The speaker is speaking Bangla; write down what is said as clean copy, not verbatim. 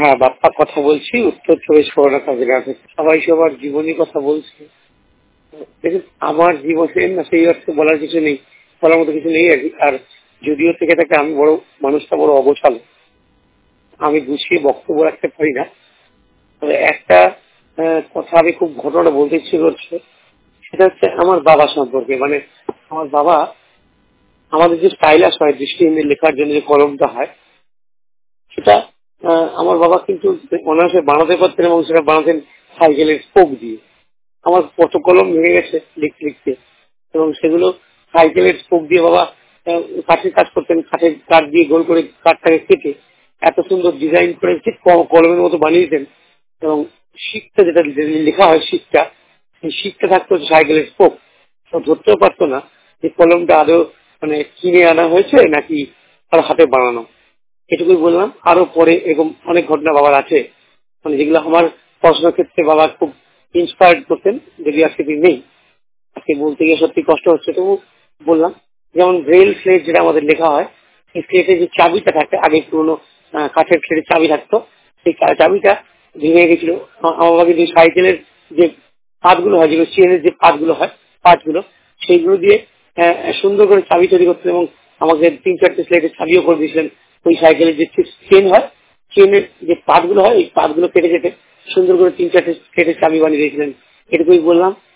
হ্যাঁ, বাপ্পা কথা বলছি, উত্তর 24 পরগনা জেলা থেকে। সবাই সবার জীবনী কথা বলছে। দেখুন, আমার জীবনের না সেই অর্থে বলার কিছু নেই, বলার মতো কিছু নেই আর কি। আর যদিও থেকে থাকে আমি বড় মানুষটা বড় অগোছালো, আমি গুছিয়ে বক্তব্য রাখতে পারি না। তবে একটা কথা আমি খুব ঘটনা বলতে ইচ্ছে করছে, সেটা হচ্ছে আমার বাবা সম্পর্কে। মানে আমার বাবা, আমাদের যে স্টাইলাস হয় দৃষ্টিহীনদের লেখার জন্য যে কলমটা হয়, সেটা আমার বাবা কিন্তু অনায়াসে বানাতে পারতেন, এবং সেটা বানাতেন সাইকেলের স্পোক দিয়ে। আমার কত কলম ভেঙে গেছে লিখতে লিখতে, এবং সেগুলো সাইকেলের স্পোক দিয়ে বাবা কাঠের কাজ করতেন, কাঠের কাঠ দিয়ে গোল করে কাঠটাকে কেটে এত সুন্দর ডিজাইন করে ঠিক কলমের মতো বানিয়ে দিতেন। এবং শিখটা যেটা লেখা হয়, শিখটা, সেই শিখটা থাকতো সাইকেলের স্পোক। তো ধরতেও পারতো না যে কলমটা আদৌ মানে কিনে আনা হয়েছে নাকি তার হাতে বানানো। এটুকুই বললাম। আরো পরে এরকম অনেক ঘটনা বাবার আছে, মানে যেগুলো আমার পড়াশোনার ক্ষেত্রে বাবা খুব ইন্সপায়ার্ড করতেন, যদি আজকে দিন নেই। আজকে বলতে গিয়ে সত্যি কষ্ট হচ্ছে, তবু বললাম। যেমন ব্রেল স্লেট যেটা আমাদের লেখা হয়, সেই স্লেটের যে চাবিটা থাকে, আগে পুরোনো কাঠের স্লেটের চাবি থাকতো, সেই চাবিটা ভেঙে গেছিল। আমার বাবা কিন্তু সাইকেলের যে পাতগুলো হয়, যেগুলো চেনের যে পাতগুলো হয়, পাতগুলো সেইগুলো দিয়ে সুন্দর করে চাবি তৈরি করতেন, এবং আমাকে 3-4টে স্লেটের চাবিও করে দিয়েছিলেন। ওই সাইকেলের যে চেন হয়, চেনের যে পাতগুলো হয়, এই পাতগুলো কেটে কেটে সুন্দর করে 3-4টে স্লেটের চাবি বানিয়ে দিয়েছিলেন। এটুকুই বললাম।